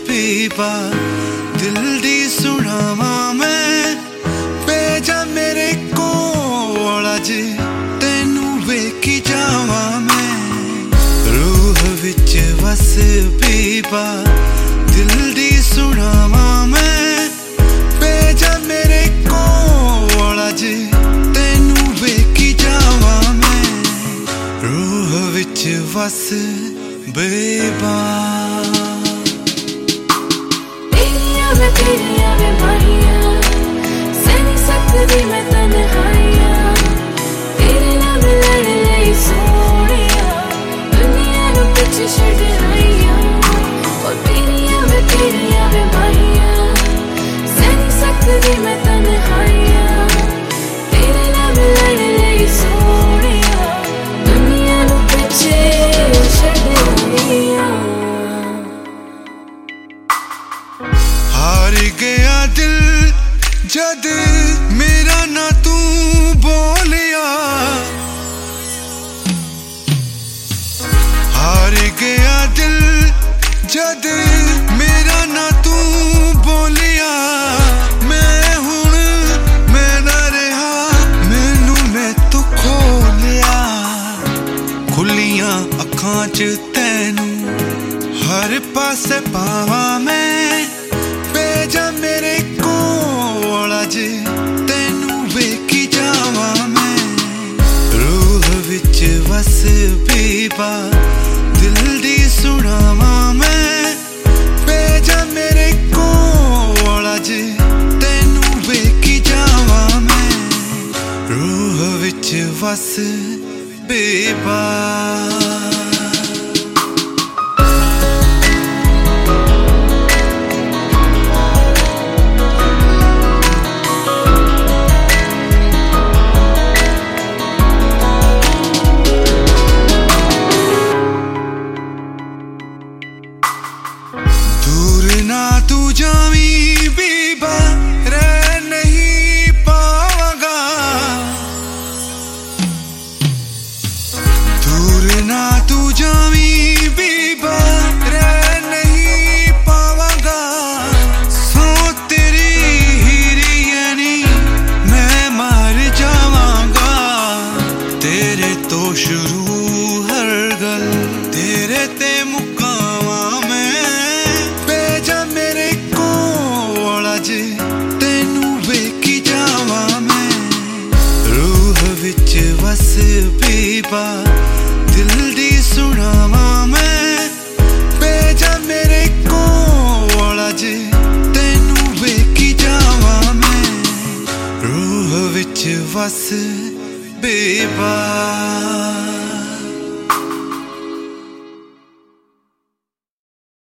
पीपा दिल दी सुनावा मैं भेजा मेरे कोल अज तेनू वेखी जावा मैं रूह विच वस पीपा दिल दी सुनावा मैं भेजा मेरे कोल अज तेनू वेखी जावा मैं रूह विच वस बेबा तेरिया वे माहिया सह नहीं सकदी मैं तन्हाइयां तेरे नाल लड़ लई सोहणिया दुनिया नू पिछे छड्ड आईयां ओ तेरिया वे माहिया सह नहीं सकदी मैं तन्हाइयां तेरे नाल लड़ लई सोहणिया दुनिया नू पिछे छड्ड आईयां हार गया दिल जद मेरा ना तू बोलिया हार गया दिल जद मेरा ना तू बोलिया मैं हुण मैं ना रहा मैनू मैं तू खोलिया खुलियां अखां च तैनू हर पासे पावा मैं भेजा मेरे कोल अज तेनू वेखी जावा मैं रूह विच वस पीपा दिल दी सुनावा मैं भेजा मेरे कोल अज तेनू वेखी जावा मैं रूह विच वस पीपा ना तू जावी बीबा रह नहीं पावांगा दूर ना तू जावी बीबा रह नहीं पावांगा सो तेरी हीरी यानी मैं मर जावांगा तेरे तो शुरू हर गल तेरे ते मुकावा तेनू वेखी जावा मैं रूह विच वस पीपा दिल दी सुनावा मैं भेजा मेरे कोल अज तेनू वेखी जावा मैं रूह विच वस पीपा।